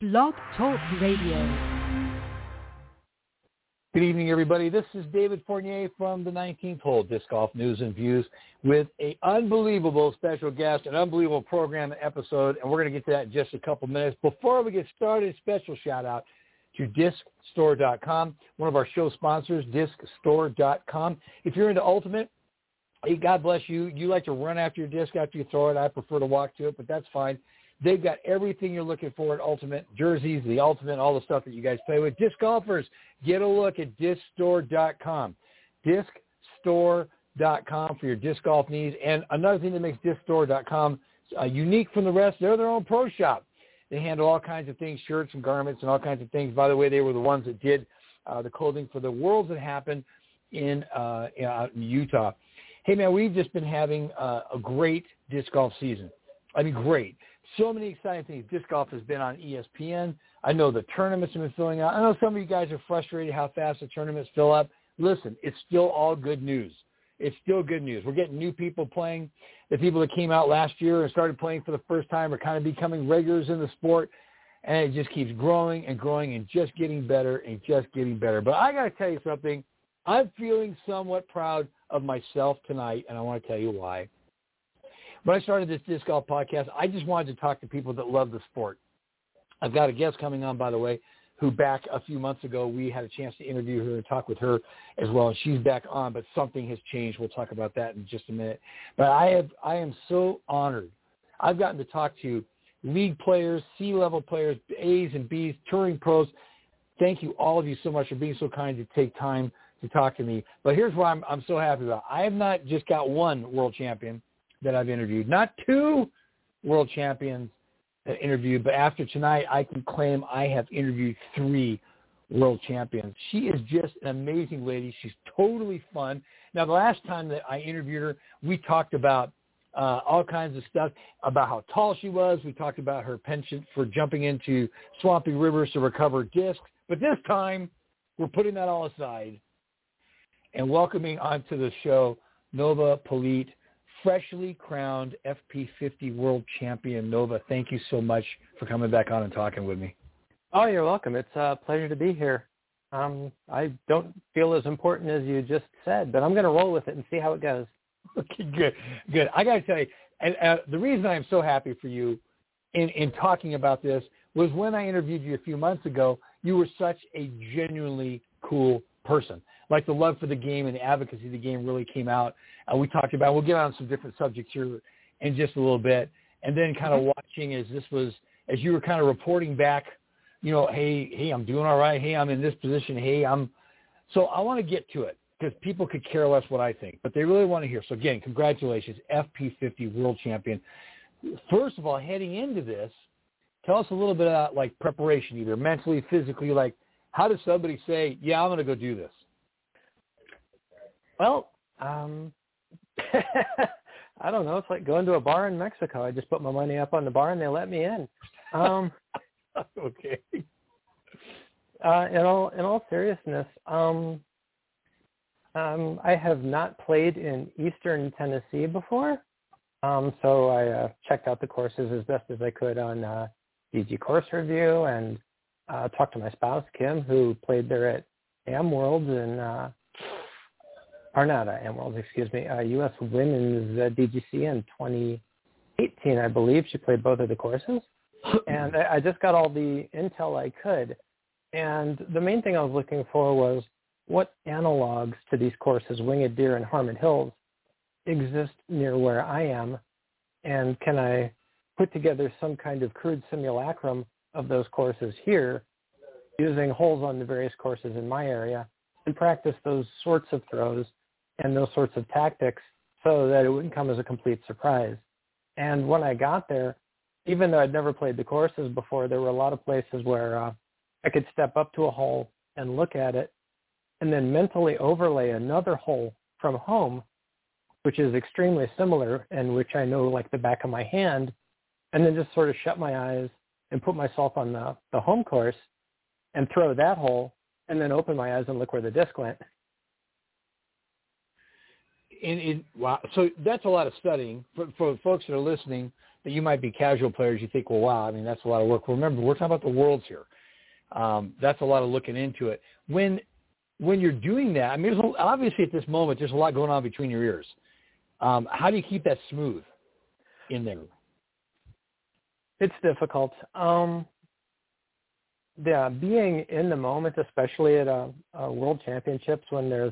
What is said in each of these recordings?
Blog Talk Radio. Good evening, everybody. This is David Fournier from the 19th Hole Disc Golf News and Views with an unbelievable special guest, an unbelievable program and episode, and we're going to get to that in just a couple minutes. Before we get started, special shout-out to DiscStore.com, one of our show sponsors, DiscStore.com. If you're into Ultimate, hey, God bless you. You like to run after your disc after you throw it. I prefer to walk to it, but that's fine. They've got everything you're looking for at Ultimate, jerseys, the Ultimate, all the stuff that you guys play with. Disc golfers, get a look at DiscStore.com. DiscStore.com for your disc golf needs. And another thing that makes DiscStore.com unique from the rest, they're their own pro shop. They handle all kinds of things, shirts and garments and all kinds of things. By the way, they were the ones that did the clothing for the Worlds that happened in Utah. Hey, man, we've just been having a great disc golf season. I mean, great. So many exciting things. Disc golf has been on ESPN. I know the tournaments have been filling out. I know some of you guys are frustrated how fast the tournaments fill up. Listen, it's still all good news. It's still good news. We're getting new people playing. The people that came out last year and started playing for the first time are kind of becoming regulars in the sport, and it just keeps growing and growing and just getting better and just getting better. But I got to tell you something. I'm feeling somewhat proud of myself tonight, and I want to tell you why. When I started this disc golf podcast, I just wanted to talk to people that love the sport. I've got a guest coming on, by the way, who back a few months ago, we had a chance to interview her and talk with her as well. And she's back on, but something has changed. We'll talk about that in just a minute. But I am so honored. I've gotten to talk to league players, C-level players, A's and B's, touring pros. Thank you, all of you, so much for being so kind to take time to talk to me. But here's what I'm so happy about. I have not just got one world champion that I've interviewed, not two world champions that interviewed, but after tonight, I can claim I have interviewed three world champions. She is just an amazing lady. She's totally fun. Now, the last time that I interviewed her, we talked about all kinds of stuff, about how tall she was. We talked about her penchant for jumping into swampy rivers to recover discs. But this time, we're putting that all aside and welcoming onto the show Nova Politte, freshly crowned FP50 world champion. Nova, thank you so much for coming back on and talking with me. Oh, you're welcome. It's a pleasure to be here. I don't feel as important as you just said, but I'm going to roll with it and see how it goes. Okay, good. I got to tell you, and the reason I'm so happy for you in talking about this was when I interviewed you a few months ago, you were such a genuinely cool person. Like the love for the game and the advocacy of the game really came out. We talked about, we'll get on some different subjects here in just a little bit. And then kind of watching as you were kind of reporting back, you know, hey, I'm doing all right. Hey, I'm in this position. So I want to get to it because people could care less what I think, but they really want to hear. So again, congratulations, FP50 world champion. First of all, heading into this, tell us a little bit about like preparation, either mentally, physically, like how does somebody say, yeah, I'm going to go do this? Well, I don't know. It's like going to a bar in Mexico. I just put my money up on the bar and they let me in. Okay. In all seriousness, I have not played in Eastern Tennessee before. So I checked out the courses as best as I could on DG Course Review and talked to my spouse, Kim, who played there at AmWorld and U.S. Women's DGC in 2018, I believe. She played both of the courses. And I just got all the intel I could. And the main thing I was looking for was what analogs to these courses, Winged Deer and Harmon Hills, exist near where I am, and can I put together some kind of crude simulacrum of those courses here using holes on the various courses in my area and practice those sorts of throws and those sorts of tactics so that it wouldn't come as a complete surprise. And when I got there, even though I'd never played the courses before, there were a lot of places where I could step up to a hole and look at it and then mentally overlay another hole from home, which is extremely similar and which I know like the back of my hand, and then just sort of shut my eyes and put myself on the home course and throw that hole and then open my eyes and look where the disc went. Wow. So that's a lot of studying for folks that are listening. That you might be casual players. You think, well, wow, I mean, that's a lot of work. Well, remember, we're talking about the worlds here. That's a lot of looking into it. When you're doing that, I mean, obviously at this moment, there's a lot going on between your ears. How do you keep that smooth in there? It's difficult. Yeah, being in the moment, especially at a World Championships when there's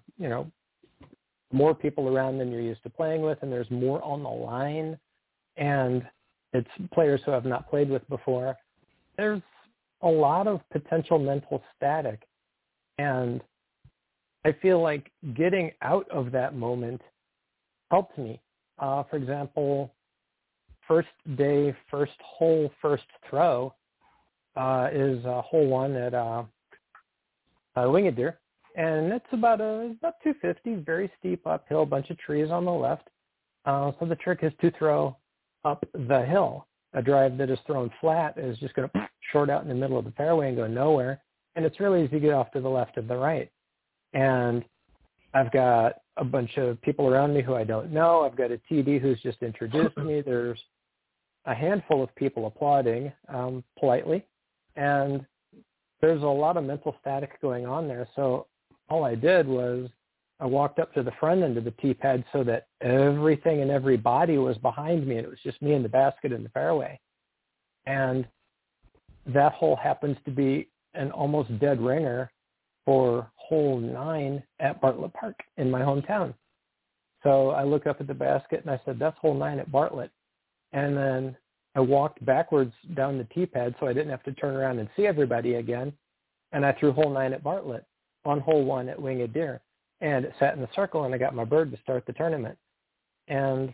more people around than you're used to playing with, and there's more on the line, and it's players who have not played with before. There's a lot of potential mental static, and I feel like getting out of that moment helped me. For example, first day, first hole, first throw is hole 1 at Winged Deer, and it's about 250, very steep uphill, bunch of trees on the left. So the trick is to throw up the hill. A drive that is thrown flat is just going to short out in the middle of the fairway and go nowhere. And it's really easy to get off to the left or the right. And I've got a bunch of people around me who I don't know. I've got a TD who's just introduced me. There's a handful of people applauding politely. And there's a lot of mental static going on there. So all I did was I walked up to the front end of the tee pad so that everything and everybody was behind me, and it was just me and the basket and the fairway. And that hole happens to be an almost dead ringer for hole 9 at Bartlett Park in my hometown. So I looked up at the basket and I said, that's hole 9 at Bartlett. And then I walked backwards down the tee pad so I didn't have to turn around and see everybody again. And I threw hole 9 at Bartlett on hole 1 at Winged Deer. And it sat in the circle, and I got my bird to start the tournament. And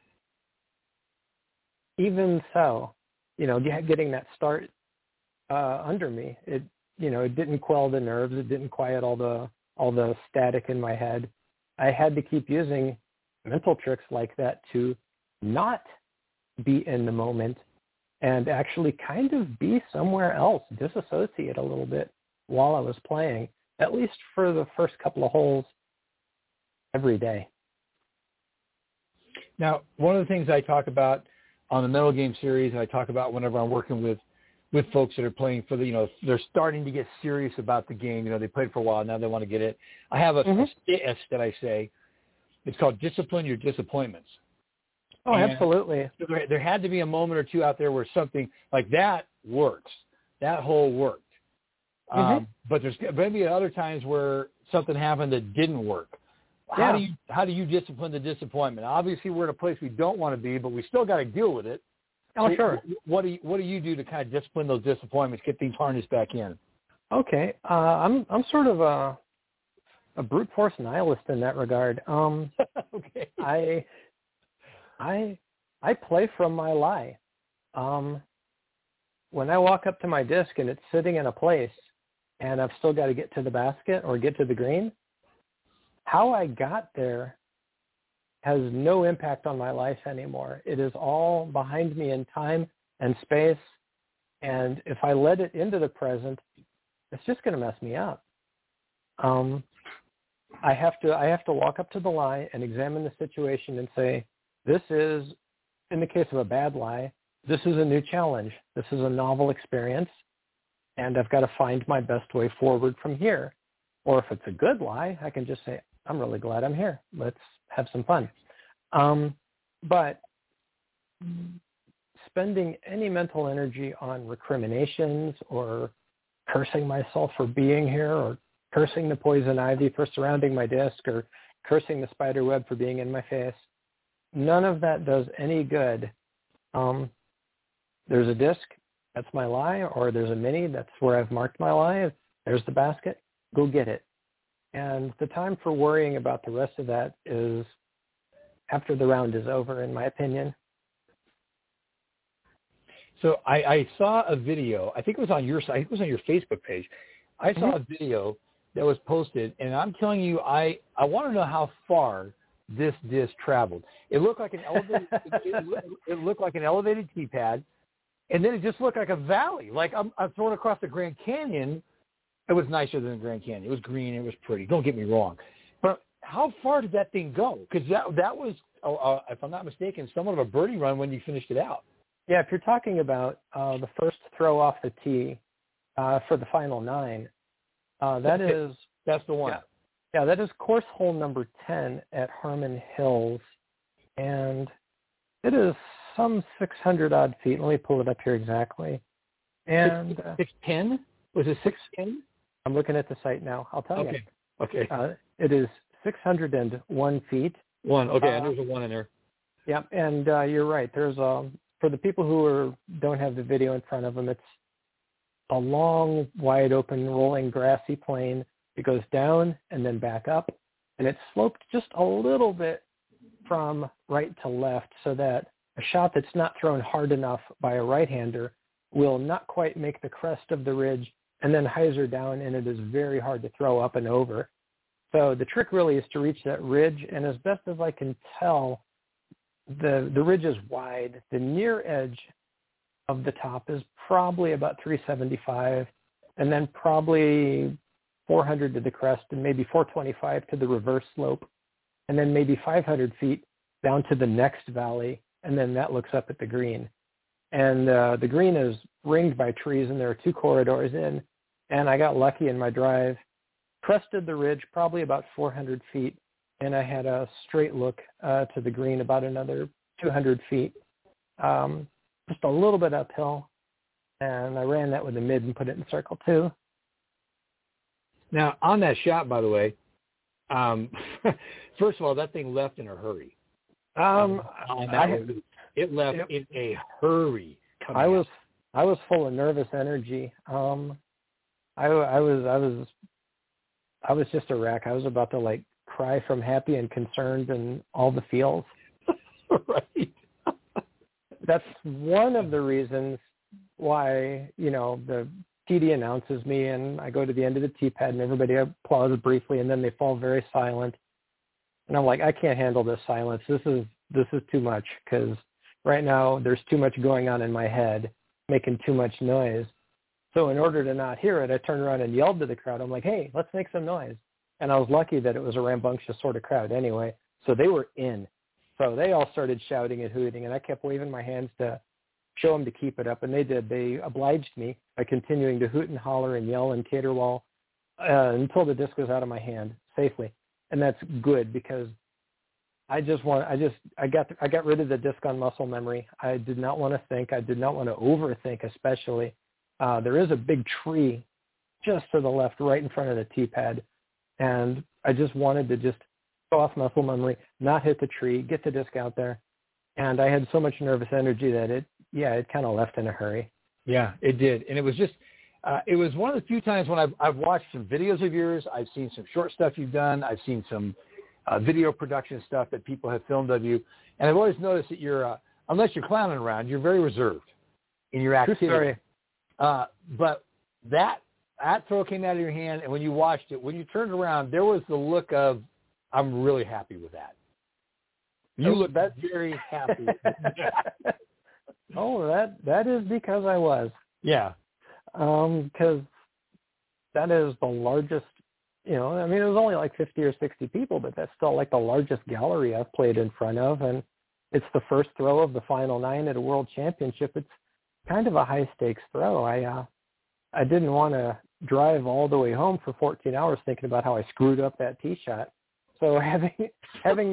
even so, getting that start under me, it didn't quell the nerves. It didn't quiet all the static in my head. I had to keep using mental tricks like that to not be in the moment and actually kind of be somewhere else, disassociate a little bit while I was playing, at least for the first couple of holes every day. Now, one of the things I talk about on the Mental Game series, and I talk about whenever I'm working with folks that are playing for they're starting to get serious about the game. They played for a while, now they want to get it. I have a S that I say. It's called Discipline Your Disappointments. Oh, and absolutely. There had to be a moment or two out there where something like that works. That hole worked. But there's maybe other times where something happened that didn't work. How do you discipline the disappointment? Obviously, we're in a place we don't want to be, but we still got to deal with it. Oh, so sure. What do you do to kind of discipline those disappointments, get things harnessed back in? Okay, I'm sort of a brute force nihilist in that regard. Okay. I play from my lie. When I walk up to my disc and it's sitting in a place, and I've still got to get to the basket or get to the green, how I got there has no impact on my life anymore. It is all behind me in time and space, and if I let it into the present, it's just going to mess me up. I have to walk up to the lie and examine the situation and say, this is, in the case of a bad lie, this is a new challenge. This is a novel experience, and I've got to find my best way forward from here. Or if it's a good lie, I can just say, I'm really glad I'm here. Let's have some fun. But spending any mental energy on recriminations or cursing myself for being here or cursing the poison ivy for surrounding my disc or cursing the spider web for being in my face, none of that does any good. There's a disc, that's my lie, or there's a mini, that's where I've marked my lie. There's the basket, go get it. And the time for worrying about the rest of that is after the round is over, in my opinion. So I saw a video, I think it was on your site, it was on your Facebook page. I saw a video that was posted, and I'm telling you, I want to know how far this disc traveled. It looked like an elevated, it looked like an elevated tee pad, and then it just looked like a valley. Like I'm throwing across the Grand Canyon. It was nicer than the Grand Canyon. It was green. It was pretty. Don't get me wrong. But how far did that thing go? Because that was, if I'm not mistaken, somewhat of a birdie run when you finished it out. Yeah, if you're talking about the first throw off the tee for the final 9, that's the one. Yeah, that is course hole number 10 at Harmon Hills, and it is some 600-odd feet. Let me pull it up here exactly. And 610? Was it 610? I'm looking at the site now. I'll tell you. Okay. It is 601 feet. One. Okay, there's a 1 in there. Yeah, and you're right. There's for the people who don't have the video in front of them, it's a long, wide open, rolling, grassy plain. It goes down and then back up, and it's sloped just a little bit from right to left so that a shot that's not thrown hard enough by a right-hander will not quite make the crest of the ridge and then hyzer down, and it is very hard to throw up and over. So the trick really is to reach that ridge, and as best as I can tell, the ridge is wide. The near edge of the top is probably about 375, and then probably 400 to the crest, and maybe 425 to the reverse slope, and then maybe 500 feet down to the next valley, and then that looks up at the green. And the green is ringed by trees, and there are 2 corridors in, and I got lucky in my drive, crested the ridge probably about 400 feet, and I had a straight look to the green about another 200 feet, just a little bit uphill, and I ran that with a mid and put it in circle 2. Now, on that shot, by the way, first of all, that thing left in a hurry. It left in a hurry. I was full of nervous energy. I was just a wreck. I was about to cry from happy and concerned and all the feels. Right. That's one of the reasons why, the TD announces me and I go to the end of the tee pad and everybody applauds briefly and then they fall very silent. And I'm like, I can't handle this silence. This is too much because right now there's too much going on in my head, making too much noise. So in order to not hear it, I turned around and yelled to the crowd. I'm like, hey, let's make some noise. And I was lucky that it was a rambunctious sort of crowd anyway. So they were in. So they all started shouting and hooting, and I kept waving my hands to show them to keep it up, and they did. They obliged me by continuing to hoot and holler and yell and caterwaul until the disc was out of my hand safely. And that's good because I got rid of the disc on muscle memory. I did not want to think. I did not want to overthink, especially. There is a big tree just to the left, right in front of the tee pad, and I just wanted to just go off muscle memory, not hit the tree, get the disc out there. And I had so much nervous energy that it kind of left in a hurry. Yeah, it did. And it was just, it was one of the few times when I've watched some videos of yours. I've seen some short stuff you've done. I've seen some video production stuff that people have filmed of you. And I've always noticed that you're, unless you're clowning around, you're very reserved in your activity. True story. But that throw came out of your hand, and when you watched it, when you turned around, there was the look of, I'm really happy with that. You look very happy. Oh, that is because I was. Yeah. Because that is the largest, it was only like 50 or 60 people, but that's still like the largest gallery I've played in front of. And it's the first throw of the final 9 at a world championship. It's kind of a high stakes throw. I didn't want to drive all the way home for 14 hours thinking about how I screwed up that tee shot. So having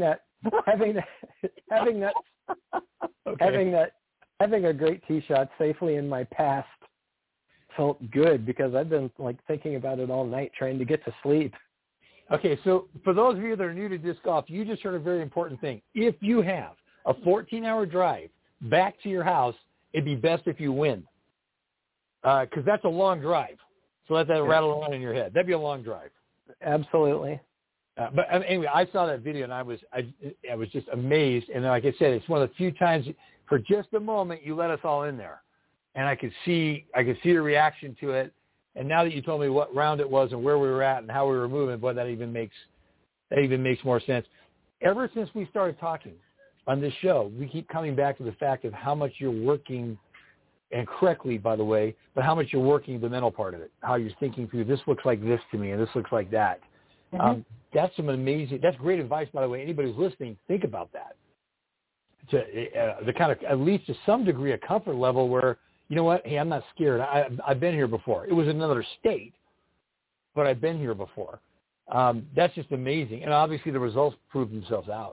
a great tee shot safely in my past felt good because I've been thinking about it all night trying to get to sleep. Okay, so for those of you that are new to disc golf, you just heard a very important thing. If you have a 14-hour drive back to your house, it'd be best if you win because that's a long drive. So let that rattle around in your head. That'd be a long drive. Absolutely. But anyway, I saw that video and I was just amazed. And like I said, it's one of the few times for just a moment you let us all in there, and I could see the reaction to it. And now that you told me what round it was and where we were at and how we were moving, boy, that even makes more sense. Ever since we started talking on this show, we keep coming back to the fact of how much you're working, and correctly, by the way, but how much you're working the mental part of it, how you're thinking through, this looks like this to me and this looks like that. And I can see the reaction to it. And now that you told me what round it was and where we were at and how we were moving, boy, that even makes more sense. Ever since we started talking on this show, we keep coming back to the fact of how much you're working incredibly by the way, but how much you're working the mental part of it, how you're thinking through, this looks like this to me, and this looks like that. Mm-hmm. That's that's great advice, by the way. Anybody who's listening, think about that. The kind of, at least to some degree, a comfort level where, you know what, hey, I'm not scared. I've been here before. It was another state, but I've been here before. That's just amazing. And obviously the results prove themselves out.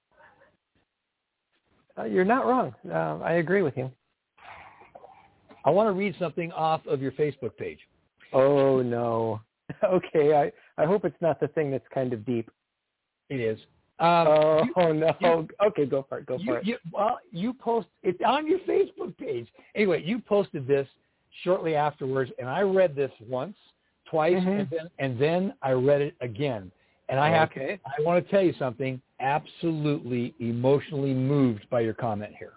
You're not wrong. I agree with you. I want to read something off of your Facebook page. Oh, no. Okay, I hope it's not the thing that's kind of deep. It is. No. Okay, go for it. You post it's on your Facebook page. Anyway, you posted this shortly afterwards, and I read this once, twice, and then I read it again. And I want to tell you something. Absolutely emotionally moved by your comment here.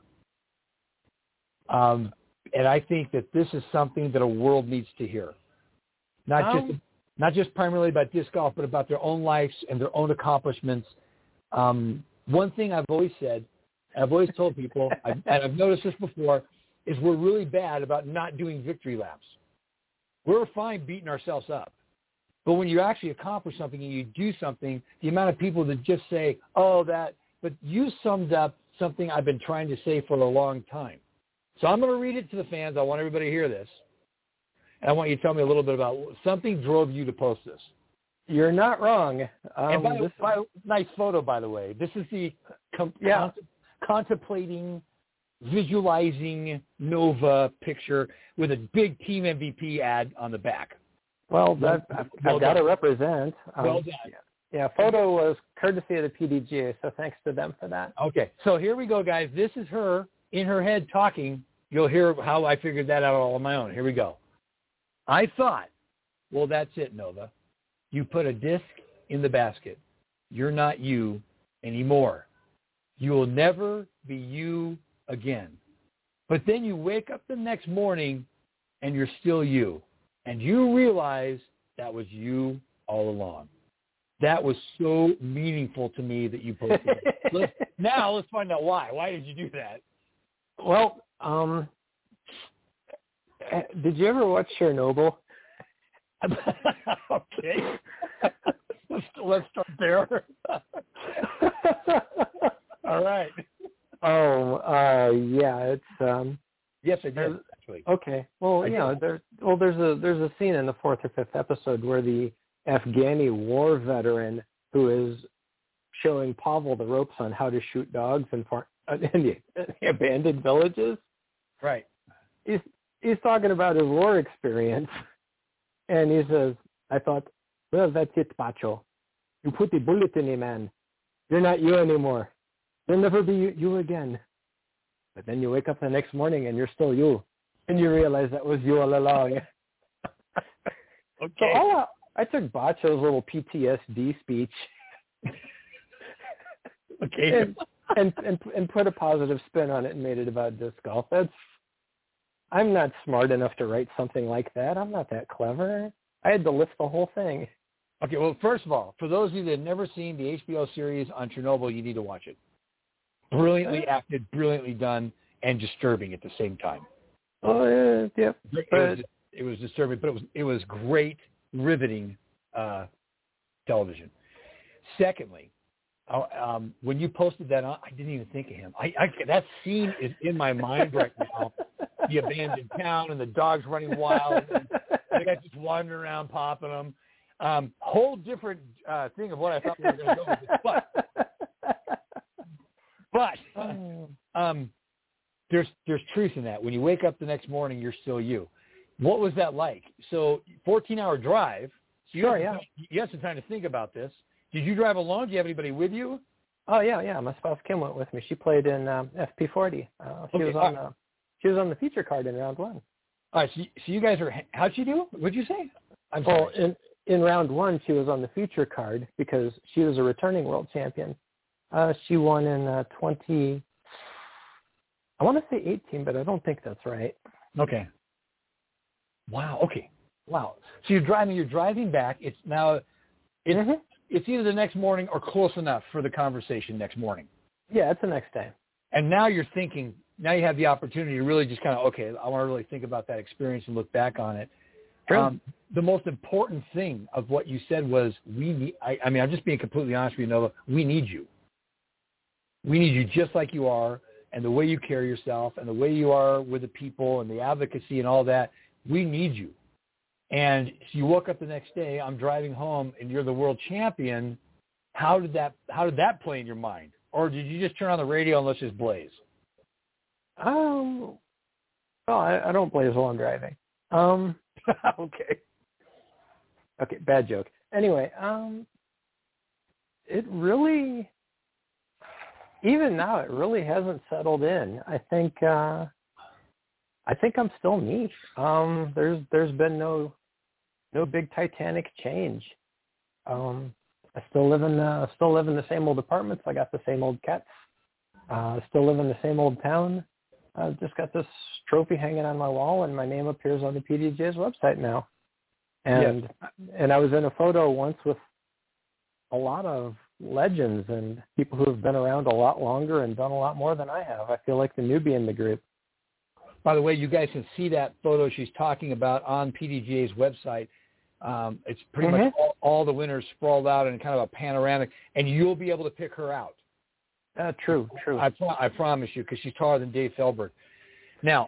And I think that this is something that a world needs to hear. Not just primarily about disc golf, but about their own lives and their own accomplishments. One thing I've always said, and I've always told people, and I've noticed this before, is we're really bad about not doing victory laps. We're fine beating ourselves up. But when you actually accomplish something and you do something, the amount of people that just say, but you summed up something I've been trying to say for a long time. So I'm going to read it to the fans. I want everybody to hear this. And I want you to tell me a little bit about something drove you to post this. You're not wrong. And nice photo, by the way. This is the contemplating, visualizing Nova picture with a big Team MVP ad on the back. Well, I've got to represent. Well done. Yeah, photo was courtesy of the PDGA, so thanks to them for that. Okay, so here we go, guys. This is her in her head talking. You'll hear how I figured that out all on my own. Here we go. I thought, well, that's it, Nova. You put a disc in the basket. You're not you anymore. You will never be you again. But then you wake up the next morning and you're still you. And you realize that was you all along. That was so meaningful to me that you posted it. Now let's find out why. Why did you do that? Well, did you ever watch Chernobyl? Okay. Let's start there. All right. Yeah, it's yes, I did actually. Okay. Well, there's a scene in the 4th or 5th episode where the Afghani war veteran who is showing Pavel the ropes on how to shoot dogs in the abandoned villages. Right. He's talking about his war experience, and he says, "I thought, well, that's it, Pacho. You put the bullet in him, man. You're not you anymore. You'll never be you again." But then you wake up the next morning and you're still you, and you realize that was you all along. Okay. So I took Bacho's little PTSD speech, okay, and put a positive spin on it and made it about disc golf. I'm not smart enough to write something like that. I'm not that clever. I had to lift the whole thing. Okay, well, first of all, for those of you that have never seen the HBO series on Chernobyl, you need to watch it. Brilliantly acted, brilliantly done, and disturbing at the same time. Oh, yeah. It was disturbing, but it was great, riveting television. Secondly, when you posted that on, I didn't even think of him. That scene is in my mind right now. The abandoned town and the dogs running wild, and the guys just wandering around popping them. Whole different thing of what I thought we were going to go with this. But there's truth in that. When you wake up the next morning, you're still you. What was that like? So 14-hour drive. So you had some time to think about this. Did you drive alone? Do you have anybody with you? Oh, yeah. My spouse Kim went with me. She played in FP40. She was on the feature card in round 1. All right, so you guys are – how'd she do? What'd you say? Well, in round 1, she was on the feature card because she was a returning world champion. She won in I want to say 18, but I don't think that's right. Okay. Wow. Okay. Wow. So you're driving back. It's either the next morning or close enough for the conversation next morning. Yeah, it's the next day. And now you're thinking, now you have the opportunity to really just kind of, okay, I want to really think about that experience and look back on it. True. The most important thing of what you said was we need. I mean, I'm just being completely honest with you, Nova. We need you. We need you just like you are, and the way you carry yourself, and the way you are with the people, and the advocacy, and all that. We need you. And so you woke up the next day. I'm driving home, and you're the world champion. How did that play in your mind, or did you just turn on the radio and let's just blaze? Well, I don't blaze while I'm driving. Okay, bad joke. Anyway, it really, even now, it really hasn't settled in. I think I'm still me. There's been no big titanic change. I still live in the same old apartments. I got the same old cats. Still live in the same old town. I've just got this trophy hanging on my wall, and my name appears on the PDGA's website now. And I was in a photo once with a lot of legends and people who have been around a lot longer and done a lot more than I have. I feel like the newbie in the group. By the way, you guys can see that photo she's talking about on PDGA's website. It's pretty much all the winners sprawled out in kind of a panoramic, and you'll be able to pick her out. True. I promise you, because she's taller than Dave Feldberg. Now,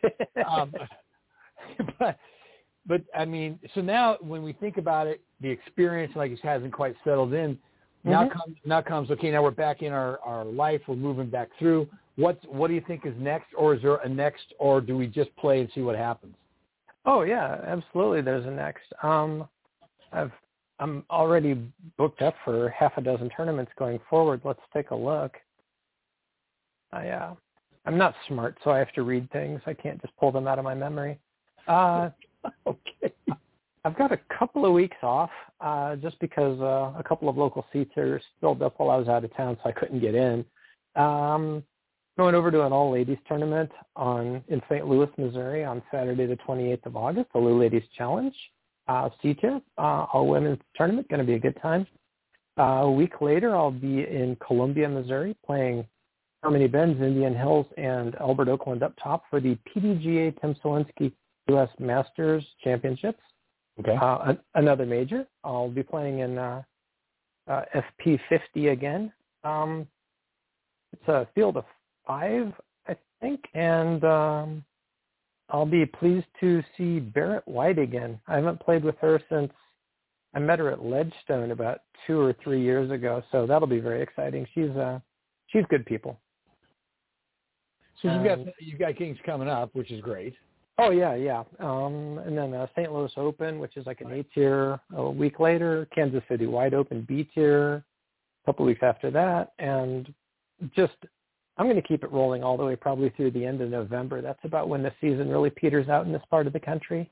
but I mean, so now when we think about it, the experience, like it hasn't quite settled in. Now comes okay. Now we're back in our life. We're moving back through. What do you think is next, or is there a next, or do we just play and see what happens? Oh yeah, absolutely. There's a next. I'm already booked up for half a dozen tournaments going forward. Let's take a look. I'm not smart, so I have to read things. I can't just pull them out of my memory. Okay. I've got a couple of weeks off just because a couple of local seats are filled up while I was out of town, so I couldn't get in. Going over to an all-ladies tournament in St. Louis, Missouri on Saturday the 28th of August, the Lou Ladies Challenge. C-Tier, all-women's tournament, going to be a good time. A week later, I'll be in Columbia, Missouri, playing Harmony Bends, Indian Hills, and Albert Oakland up top for the PDGA Tim Solinsky U.S. Masters Championships. Okay. Another major. I'll be playing in FP50 again. It's a field of 5, I think, and I'll be pleased to see Barrett White again. I haven't played with her since I met her at Ledgestone about 2 or 3 years ago, so that'll be very exciting. She's good people. So you've got Kings coming up, which is great. Oh yeah. And then St. Louis Open, which is like an A-tier. A week later, Kansas City Wide Open B-tier. A couple weeks after that, and just I'm going to keep it rolling all the way probably through the end of November. That's about when the season really peters out in this part of the country.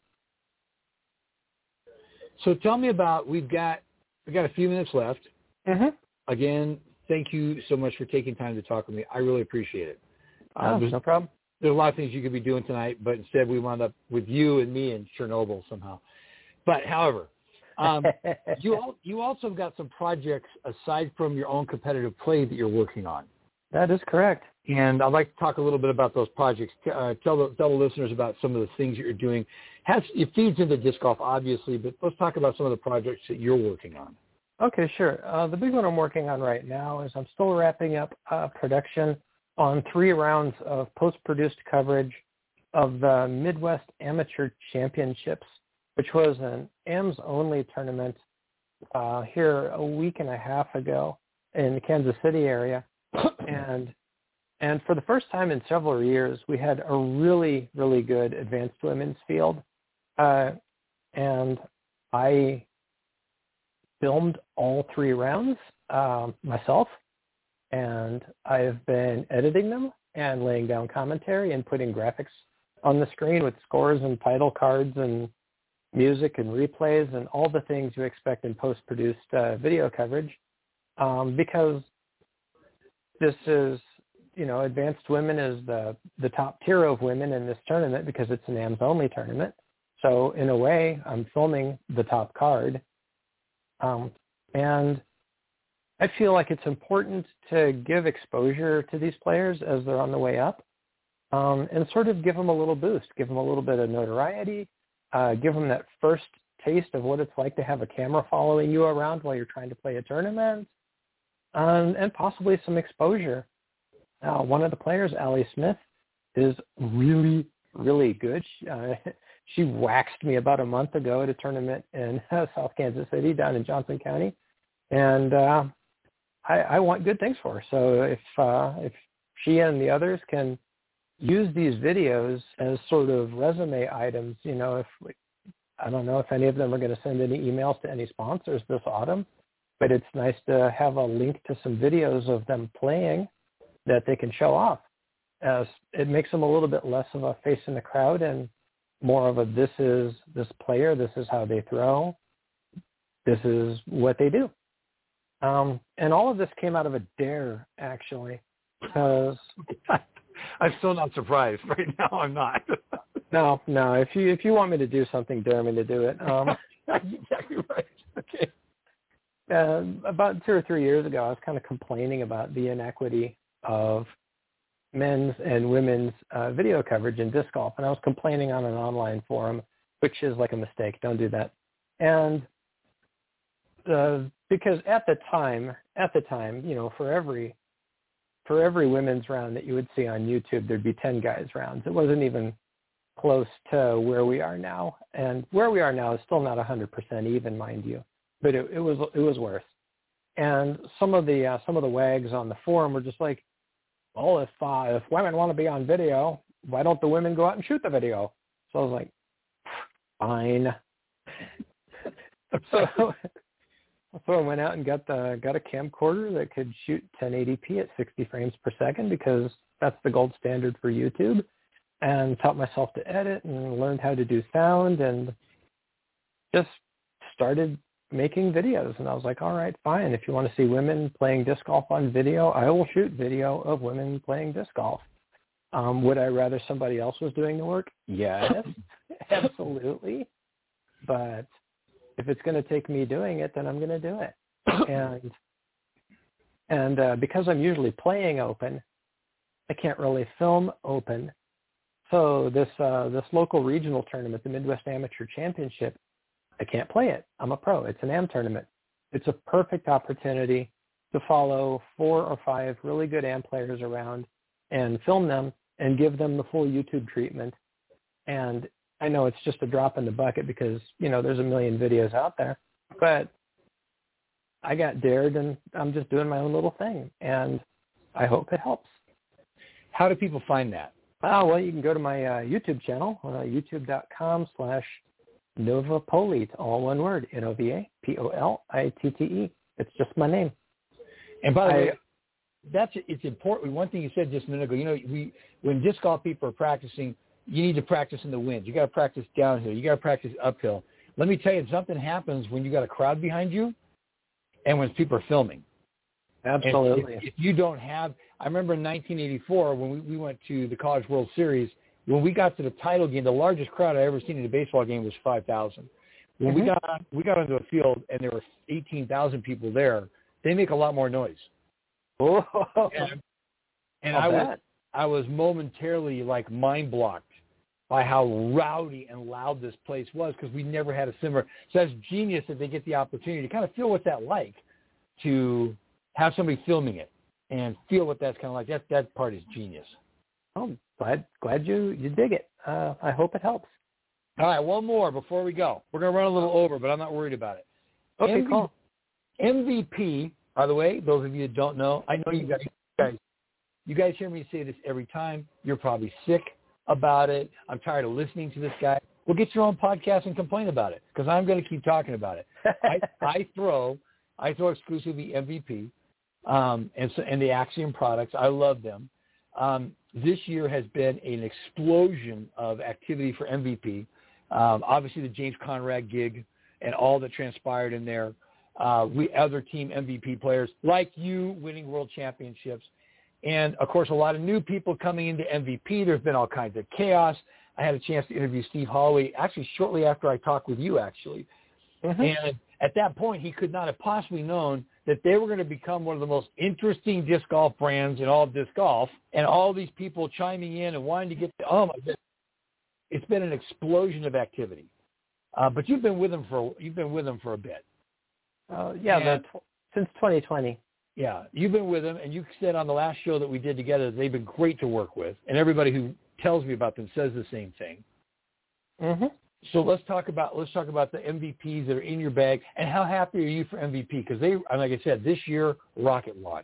So tell me about we've got a few minutes left. Mm-hmm. Again, thank you so much for taking time to talk with me. I really appreciate it. No problem. There's a lot of things you could be doing tonight, but instead we wound up with you and me in Chernobyl somehow. But however, you also have got some projects aside from your own competitive play that you're working on. That is correct. And I'd like to talk a little bit about those projects. Tell the listeners about some of the things that you're doing. It feeds into disc golf, obviously, but let's talk about some of the projects that you're working on. Okay, sure. The big one I'm working on right now is I'm still wrapping up production on 3 rounds of post-produced coverage of the Midwest Amateur Championships, which was an AMS-only tournament here a week and a half ago in the Kansas City area. And for the first time in several years, we had a really, really good advanced women's field. And I filmed all 3 rounds myself, and I have been editing them and laying down commentary and putting graphics on the screen with scores and title cards and music and replays and all the things you expect in post-produced video coverage, because this is, advanced women is the top tier of women in this tournament because it's an AMS-only tournament. So in a way, I'm filming the top card. And I feel like it's important to give exposure to these players as they're on the way up, and sort of give them a little boost, give them a little bit of notoriety, give them that first taste of what it's like to have a camera following you around while you're trying to play a tournament, and possibly some exposure. One of the players, Allie Smith, is really, really good. She waxed me about a month ago at a tournament in South Kansas City down in Johnson County, and I want good things for her. So if she and the others can use these videos as sort of resume items, I don't know if any of them are going to send any emails to any sponsors this autumn, but it's nice to have a link to some videos of them playing that they can show off. It makes them a little bit less of a face in the crowd and more of a, this is this player, this is how they throw, this is what they do. And all of this came out of a dare, actually, because I'm still not surprised. Right now, I'm not. No. If you want me to do something, dare me to do it. Exactly right. Okay. About 2 or 3 years ago, I was kind of complaining about the inequity of men's and women's video coverage in disc golf, and I was complaining on an online forum, which is like a mistake. Don't do that. And because at the time, for every women's round that you would see on YouTube, there'd be 10 guys rounds. It wasn't even close to where we are now, and where we are now is still not 100% even, mind you, but it was worse. And some of the wags on the forum were just like, well, if women want to be on video, why don't the women go out and shoot the video? So I was like, fine. So I went out and got a camcorder that could shoot 1080p at 60 frames per second, because that's the gold standard for YouTube, and taught myself to edit and learned how to do sound and just started making videos. And I was like, all right, fine. If you want to see women playing disc golf on video, I will shoot video of women playing disc golf. Would I rather somebody else was doing the work? Yes, absolutely. But if it's going to take me doing it, then I'm going to do it. And because I'm usually playing open, I can't really film open. So this local regional tournament, the Midwest Amateur Championship, I can't play it. I'm a pro. It's an AM tournament. It's a perfect opportunity to follow 4 or 5 really good AM players around and film them and give them the full YouTube treatment. And I know it's just a drop in the bucket because, there's a million videos out there, but I got dared and I'm just doing my own little thing, and I hope it helps. How do people find that? Well, you can go to my YouTube channel, youtube.com/NovaPolite, all one word, NovaPolitte. It's just my name. And by the way, it's important. One thing you said just a minute ago, when disc golf people are practicing, you need to practice in the wind. You got to practice downhill. You got to practice uphill. Let me tell you, something happens when you got a crowd behind you and when people are filming. Absolutely. If you don't have, I remember in 1984 when we went to the College World Series, when we got to the title game, the largest crowd I ever seen in a baseball game was 5,000. When we got onto a field and there were 18,000 people there, they make a lot more noise. Oh, and I was momentarily like mind blocked by how rowdy and loud this place was, because we never had a similar. So that's genius that they get the opportunity to kind of feel what that's like, to have somebody filming it and feel what that's kind of like. That part is genius. Oh, glad you dig it. I hope it helps. All right, one more before we go. We're going to run a little over, but I'm not worried about it. Okay, cool. MVP, by the way, those of you that don't know, I know you guys hear me say this every time. You're probably sick about it. I'm tired of listening to this guy. Well, get your own podcast and complain about it, because I'm going to keep talking about it. I throw exclusively MVP and the Axiom products. I love them. This year has been an explosion of activity for MVP. Obviously, the James Conrad gig and all that transpired in there. Other team MVP players like you winning world championships. And, of course, a lot of new people coming into MVP. There's been all kinds of chaos. I had a chance to interview Steve Holloway actually shortly after I talked with you, actually. Mm-hmm. And at that point, he could not have possibly known that they were going to become one of the most interesting disc golf brands in all of disc golf, and all these people chiming in and wanting to get – oh, my goodness. It's been an explosion of activity. But you've been with them for a bit. Since 2020. Yeah, you've been with them, and you said on the last show that we did together, they've been great to work with, and everybody who tells me about them says the same thing. Mm-hmm. So let's talk about the MVPs that are in your bag, and how happy are you for MVP? Because they, like I said, this year rocket launch.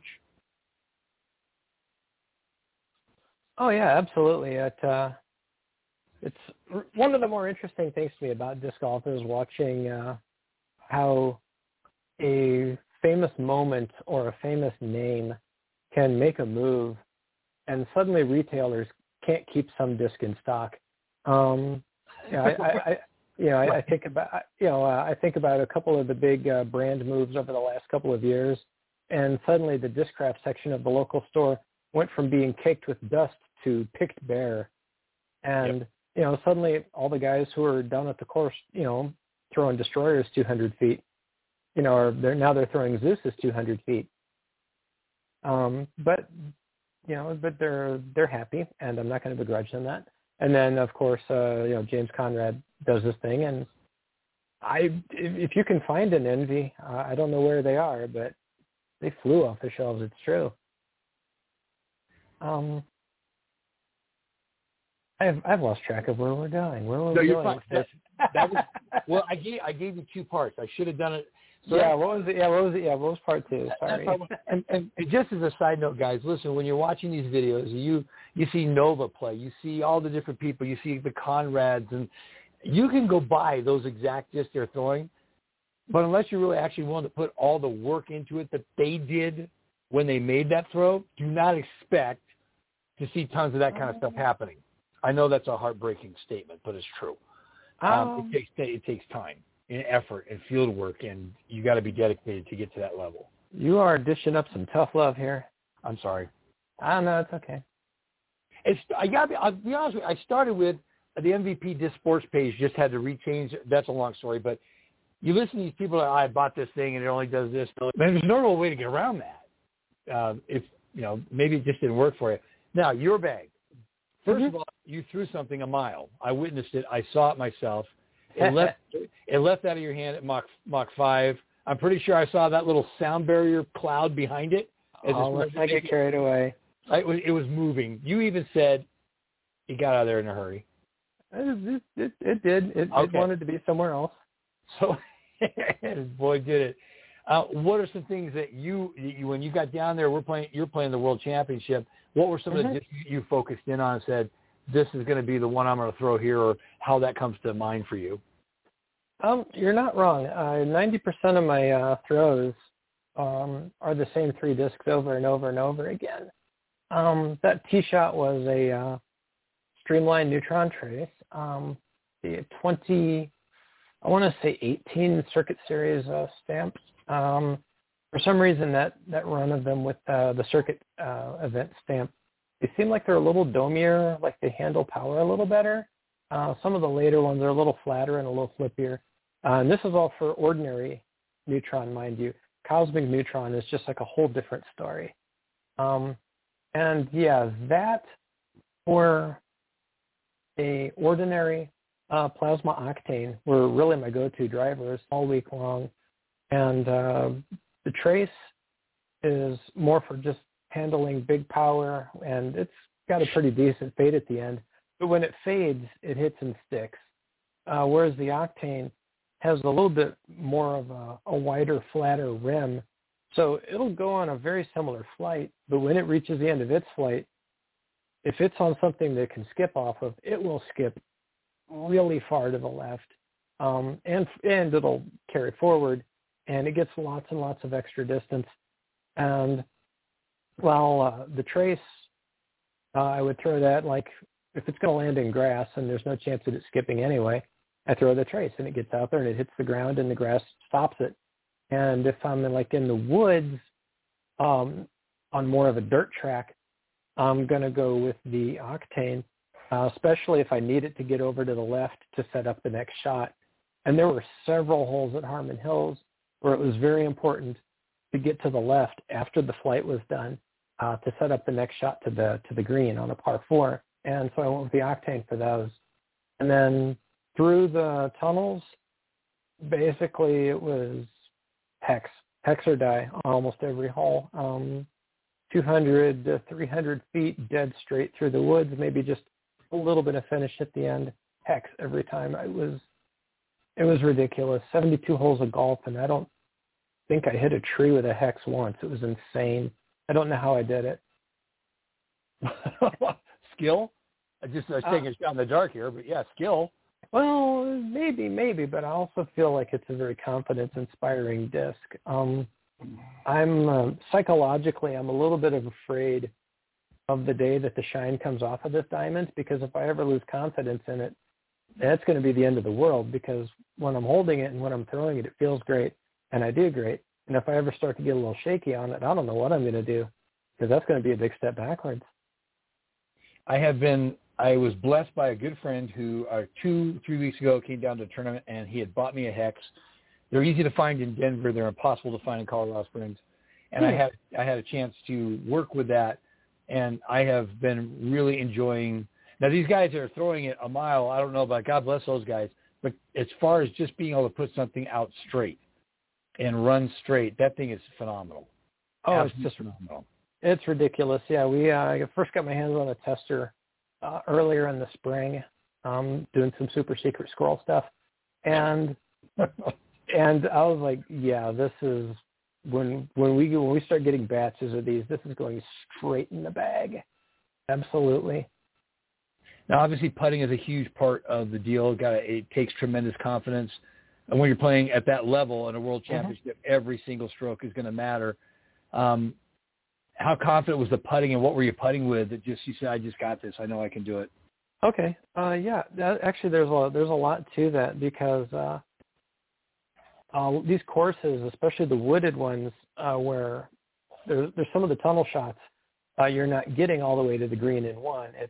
Oh yeah, absolutely. It's one of the more interesting things to me about disc golf is watching how a famous moment or a famous name can make a move, and suddenly retailers can't keep some disc in stock. I think about a couple of the big brand moves over the last couple of years, and suddenly the Discraft section of the local store went from being caked with dust to picked bare, and suddenly all the guys who are down at the course, throwing Destroyers 200 feet, they're throwing Zeus's 200 feet. But they're happy, and I'm not going to begrudge them that. And then, of course, James Conrad does this thing, and if you can find an Envy, I don't know where they are, but they flew off the shelves. It's true. I've lost track of where we're going. Where were we going? That was well. I gave you 2 parts. I should have done it. So what was it? What was part 2? Sorry. And just as a side note, guys, listen. When you're watching these videos, you see Nova play. You see all the different people. You see the Conrads, and you can go buy those exact discs they're throwing. But unless you're really actually willing to put all the work into it that they did when they made that throw, do not expect to see tons of that kind of stuff happening. I know that's a heartbreaking statement, but it's true. It takes time and effort and field work, and you got to be dedicated to get to that level. You are dishing up some tough love here. I'm sorry. No, it's okay. I'll be honest with you. I started with the MVP Disc Sports page, just had to rechange. That's a long story, but you listen to these people that I bought this thing and it only does this. There's no real way to get around that. If maybe it just didn't work for you. Now, your bag. First of all, you threw something a mile. I witnessed it. I saw it myself. It left out of your hand at Mach 5. I'm pretty sure I saw that little sound barrier cloud behind it. Let's not get carried away. It was moving. You even said it got out of there in a hurry. It did. It wanted to be somewhere else. So, boy, did it. What are some things that you when you got down there, you're playing the World Championship, what were some of the discs you focused in on and said, this is going to be the one I'm going to throw here, or how that comes to mind for you? You're not wrong. 90% of my throws are the same 3 discs over and over and over again. That tee shot was a Streamline Neutron Trace. The 18 Circuit Series stamps. For some reason, that run of them with the Circuit event stamp, they seem like they're a little domier, like they handle power a little better. Some of the later ones are a little flatter and a little flippier. And this is all for ordinary Neutron, mind you. Cosmic Neutron is just like a whole different story. That for a ordinary Plasma Octane were really my go-to drivers all week long. And the Trace is more for just handling big power, and it's got a pretty decent fade at the end. But when it fades, it hits and sticks. Whereas the Octane has a little bit more of a wider, flatter rim. So it'll go on a very similar flight, but when it reaches the end of its flight, if it's on something that can skip off of, it will skip really far to the left, and it'll carry forward, and it gets lots and lots of extra distance. And while the Trace, I would throw that, like, if it's going to land in grass and there's no chance of it skipping anyway, I throw the Trace and it gets out there and it hits the ground and the grass stops it. And if I'm in the woods on more of a dirt track, I'm going to go with the Octane, especially if I need it to get over to the left to set up the next shot. And there were several holes at Harmon Hills where it was very important to get to the left after the flight was done to set up the next shot to the green on a par 4. And so I went with the Octane for those. And then through the tunnels, basically it was hex or die on almost every hole. 200 to 300 feet dead straight through the woods, maybe just a little bit of finish at the end. Hex every time. It was ridiculous. 72 holes of golf, and I don't think I hit a tree with a hex once. It was insane. I don't know how I did it. Skill? I was taking a shot in the dark here, but yeah, skill. Well, maybe, but I also feel like it's a very confidence-inspiring disc. I'm psychologically, I'm a little bit afraid of the day that the shine comes off of this diamond, because if I ever lose confidence in it, that's going to be the end of the world, because when I'm holding it and when I'm throwing it, it feels great and I do great. And if I ever start to get a little shaky on it, I don't know what I'm going to do, because that's going to be a big step backwards. I was blessed by a good friend who 2-3 weeks ago came down to a tournament, and he had bought me a hex. They're easy to find in Denver. They're impossible to find in Colorado Springs. And I had a chance to work with that, and I have been really enjoying. Now, these guys that are throwing it a mile, I don't know about, God bless those guys, but as far as just being able to put something out straight and run straight, that thing is phenomenal. Oh, Absolutely it's just phenomenal. It's ridiculous. Yeah, I first got my hands on a tester earlier in the spring, doing some super secret scroll stuff, and and I was like, yeah, this is when we start getting batches of these, this is going straight in the bag. Absolutely. Now, obviously, putting is a huge part of the deal. It takes tremendous confidence, and when you're playing at that level in a world championship, every single stroke is going to matter. How confident was the putting, and what were you putting with that you said, I just got this, I know I can do it? Okay. Yeah, actually there's a lot to that, because these courses, especially the wooded ones, where there's some of the tunnel shots, you're not getting all the way to the green in one. It's,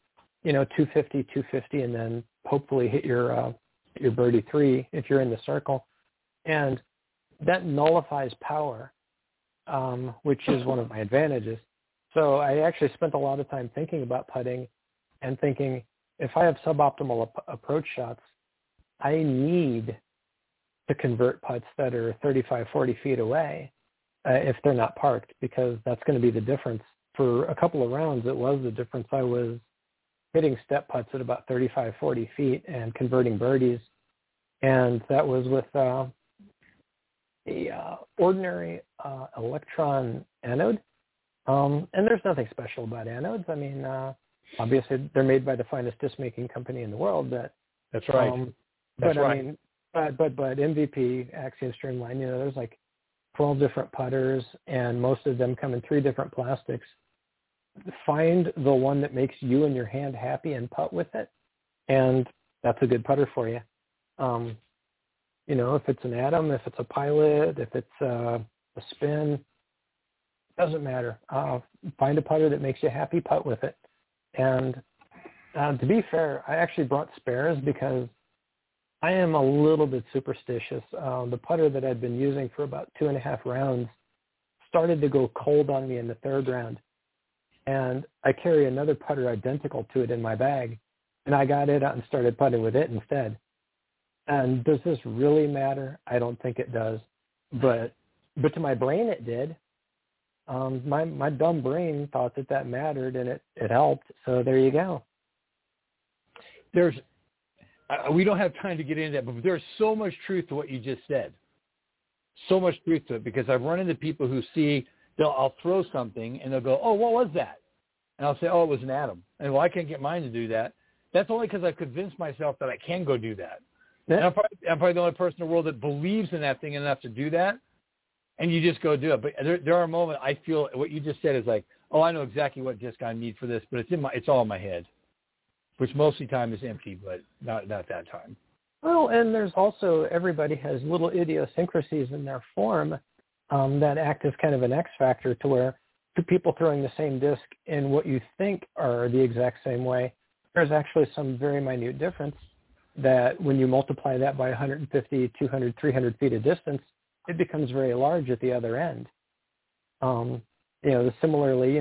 250, and then hopefully hit your birdie 3 if you're in the circle. And that nullifies power, which is one of my advantages. So I actually spent a lot of time thinking about putting and thinking, if I have suboptimal approach shots, I need to convert putts that are 35, 40 feet away if they're not parked, because that's going to be the difference. For a couple of rounds, it was the difference. I was hitting step putts at about 35, 40 feet and converting birdies. And that was with a ordinary electron anode. And there's nothing special about anodes. I mean, obviously they're made by the finest disc making company in the world. That's right. But MVP, Axiom Streamline, there's like 12 different putters, and most of them come in 3 different plastics. Find the one that makes you and your hand happy and putt with it, and that's a good putter for you. If it's an Atom, if it's a Pilot, if it's a Spin, doesn't matter. Find a putter that makes you happy, putt with it. And to be fair, I actually brought spares because I am a little bit superstitious. The putter that I'd been using for about 2.5 rounds started to go cold on me in the 3rd round. And I carry another putter identical to it in my bag, and I got it out and started putting with it instead. And does this really matter? I don't think it does. But to my brain, it did. My dumb brain thought that mattered, and it helped. So there you go. We don't have time to get into that, but there's so much truth to what you just said. So much truth to it, because I've run into people who I'll throw something and they'll go, oh, what was that? And I'll say, oh, it was an Atom. And well, I can't get mine to do that. That's only because I've convinced myself that I can go do that. Yeah. And I'm probably the only person in the world that believes in that thing enough to do that. And you just go do it. But there are moments I feel what you just said is like, oh, I know exactly what disc I need for this, but it's all in my head, which most of the time is empty, but not that time. Well, and there's also, everybody has little idiosyncrasies in their form that act as kind of an X factor, to where 2 people throwing the same disc in what you think are the exact same way, there's actually some very minute difference that when you multiply that by 150, 200, 300 feet of distance, it becomes very large at the other end. Similarly,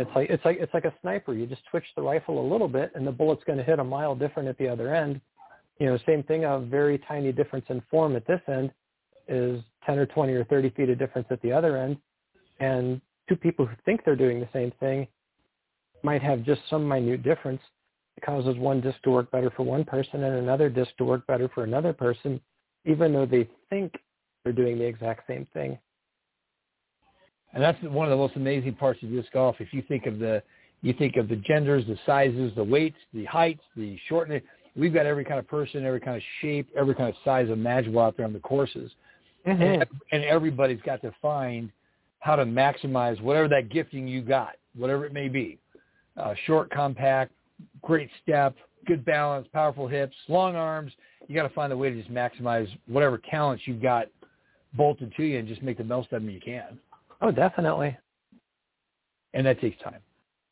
it's like a sniper. You just twitch the rifle a little bit, and the bullet's going to hit a mile different at the other end. Same thing, a very tiny difference in form at this end is 10 or 20 or 30 feet of difference at the other end. And two people who think they're doing the same thing might have just some minute difference. It causes one disc to work better for one person and another disc to work better for another person, even though they think they're doing the exact same thing. And that's one of the most amazing parts of disc golf. If you think of the genders, the sizes, the weights, the heights, the shortness. We've got every kind of person, every kind of shape, every kind of size imaginable out there on the courses. Mm-hmm. And everybody's got to find how to maximize whatever that gifting you got, whatever it may be. Short, compact, great step, good balance, powerful hips, long arms. You got to find a way to just maximize whatever talents you've got bolted to you and just make the most of them you can. Oh, definitely. And that takes time.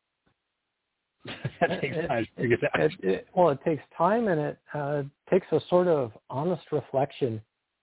That takes time to figure that out. It takes time, and it takes a sort of honest reflection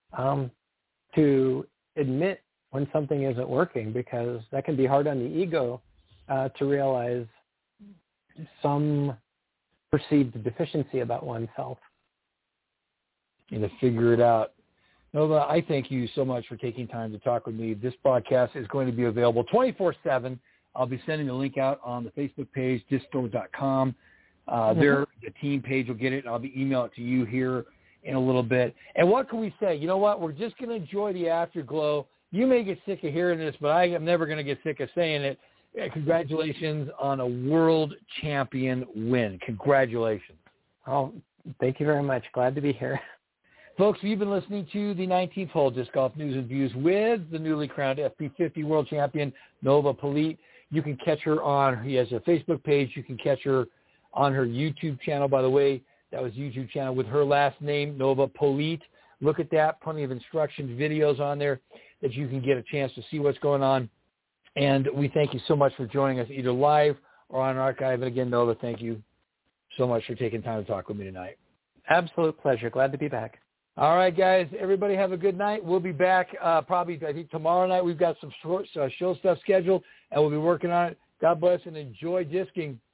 to admit when something isn't working, because that can be hard on the ego to realize some perceived deficiency about oneself. And to figure it out. Nova, I thank you so much for taking time to talk with me. This broadcast is going to be available 24/7. I'll be sending the link out on the Facebook page, discstore.com. There, the team page will get it, and I'll be emailing it to you here in a little bit. And what can we say? You know what? We're just going to enjoy the afterglow. You may get sick of hearing this, but I am never going to get sick of saying it. Congratulations on a world champion win. Congratulations. Oh, thank you very much. Glad to be here. Folks, you've been listening to the 19th Hole Disc Golf News and Views with the newly crowned FP50 world champion, Nova Polite. You can catch her he has a Facebook page. You can catch her on her YouTube channel, by the way. That was YouTube channel with her last name, Nova Polite. Look at that. Plenty of instructions, videos on there that you can get a chance to see what's going on. And we thank you so much for joining us either live or on archive. And again, Nova, thank you so much for taking time to talk with me tonight. Absolute pleasure. Glad to be back. All right, guys. Everybody have a good night. We'll be back probably, I think, tomorrow night. We've got some short show stuff scheduled, and we'll be working on it. God bless and enjoy disking.